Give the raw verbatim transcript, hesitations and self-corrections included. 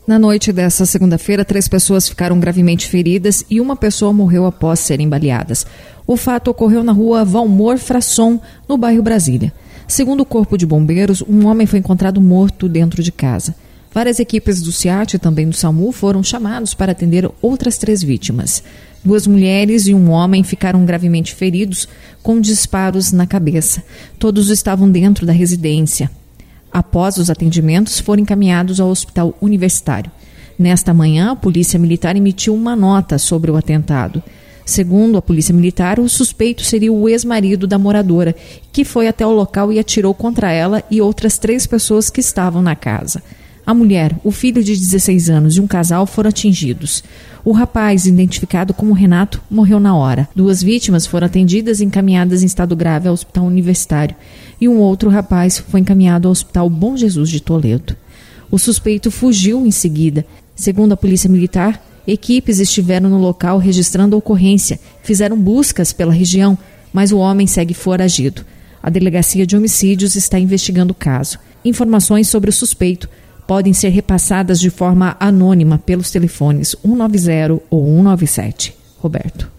Na noite desta segunda-feira, três pessoas ficaram gravemente feridas e uma pessoa morreu após serem baleadas. O fato ocorreu na rua Valmor Frasson, no bairro Brasília. Segundo o Corpo de Bombeiros, um homem foi encontrado morto dentro de casa. Várias equipes do SEAT e também do SAMU foram chamados para atender outras três vítimas. Duas mulheres e um homem ficaram gravemente feridos com disparos na cabeça. Todos estavam dentro da residência. Após os atendimentos, foram encaminhados ao hospital universitário. Nesta manhã, a Polícia Militar emitiu uma nota sobre o atentado. Segundo a Polícia Militar, o suspeito seria o ex-marido da moradora, que foi até o local e atirou contra ela e outras três pessoas que estavam na casa. A mulher, o filho de dezesseis anos e um casal foram atingidos. O rapaz, identificado como Renato, morreu na hora. Duas vítimas foram atendidas e encaminhadas em estado grave ao hospital universitário. E um outro rapaz foi encaminhado ao Hospital Bom Jesus de Toledo. O suspeito fugiu em seguida. Segundo a Polícia Militar, equipes estiveram no local registrando a ocorrência, fizeram buscas pela região, mas o homem segue foragido. A Delegacia de Homicídios está investigando o caso. Informações sobre o suspeito podem ser repassadas de forma anônima pelos telefones um nove zero ou um nove sete. Roberto.